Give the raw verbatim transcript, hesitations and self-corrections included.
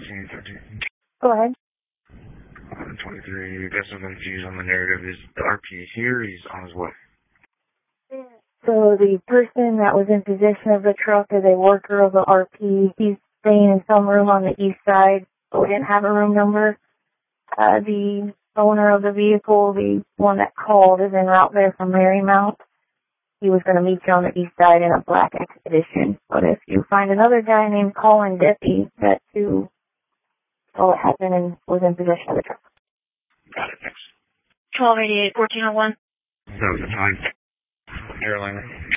thirteen thirteen. Go ahead. twenty-three, got some confused on the narrative. Is the R P here? He's on his way. So the person that was in possession of the truck is a worker of the R P. He's staying in some room on the east side, so we didn't have a room number. Uh, the owner of the vehicle, the one that called, is en route there from Marymount. He was going to meet you on the east side in a black Expedition. But if you find another guy named Colin Deppy, that too saw it happen and was in possession of the truck. Got it, thanks. twelve eighty-eight, fourteen oh one. That was the time. Airliner.